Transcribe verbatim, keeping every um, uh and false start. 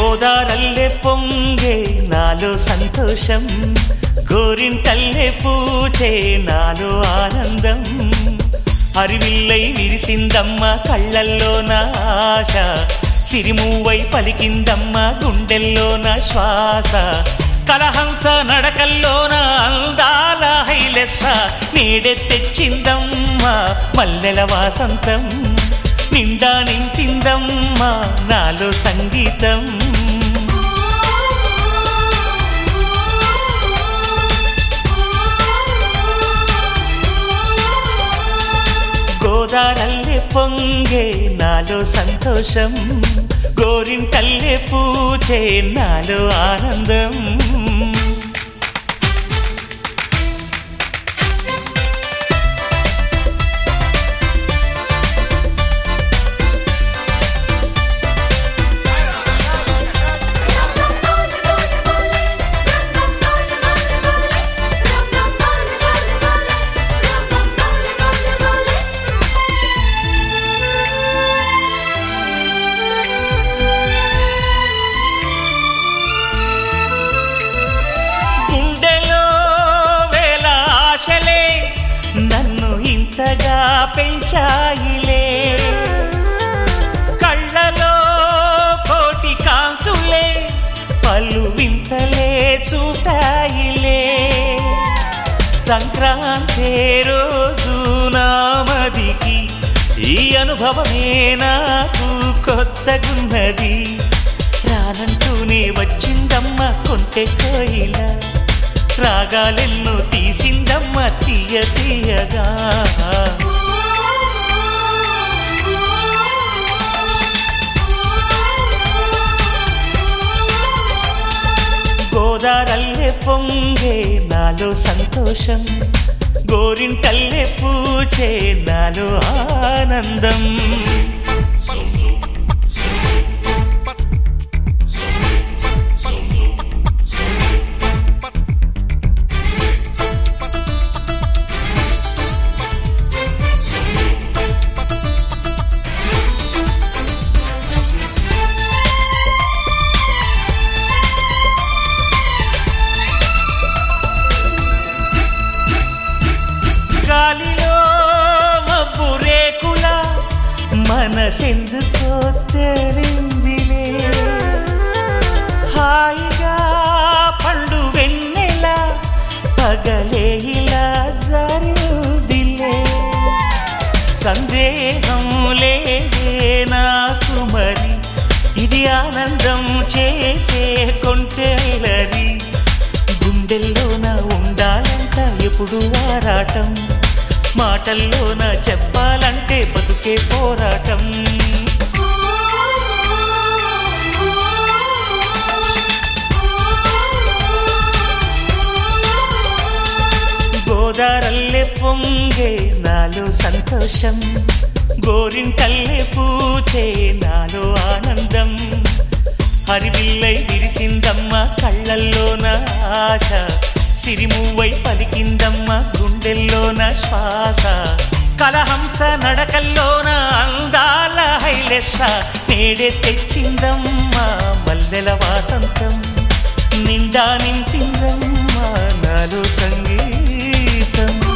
గోదారల్లే పొంగే నాలో సంతోషం, గోరింటల్లే పూచే నాలో ఆనందం. అరివిల్లై విరిసిందమ్మ కళ్ళల్లో నా ఆశ, సిరిమూవై పలికిందమ్మ గుండెల్లో నా శ్వాస. కలహంస నడకల్లోన అందాల హైలెస్స, నేడే తెచ్చిందమ్మ మల్లెల వాసంతం. నిండా నింపిందమ్మ నాలో సంగీతం. గోదారల్లే పొంగే నాలో సంతోషం, గోరింటల్లే పూచే నాలో ఆనందం. నన్ను ఇంతగా పెంచాయిలే, కళ్ళలో కోటి కాంతులే పలు వింతలే చూపాయిలే. సంక్రాంతి రోజు నామదికి ఈ అనుభవమే నాకు కొత్తగున్నది. రానంటూనే వచ్చిందమ్మ కొంటె కోయిల, రాగాలెన్నో తీసిందమ్మ తీయ తీయగా. గోదారల్లే పొంగే నాలో సంతోషం, గోరింటల్లే పూచే నాలో ఆనందం. గాలిలో మబ్బు రేకుల మనసెందుకో తెలిందిలే, హాయిగా పండు వెన్నెల పగలే ఇలా జరిదిలే. సందేహం లేదే నాకు మరి, ఇది ఆనందం చేసే కొంటెలరి. గుండెల్లోన ఉండాలంట ఎప్పుడు ఆరాటం, మాటల్లోన చెప్పాలంటే బతుకే పోరాటం. గోదారల్లే పొంగే నాలో సంతోషం, గోరింటల్లే పూచే నాలో ఆనందం. హరివిల్లై విరిసిందమ్మ కళ్ళల్లోన ఆశ, సిరిమూవై పలికిందమ్మ గుండెల్లోన శ్వాస. కలహంస నడకల్లోన అందాల హైలెస్స, నేడే తెచ్చిందమ్మ మల్లెల వాసంతం. నిండా నింపిందమ్మ నాలో సంగీతం.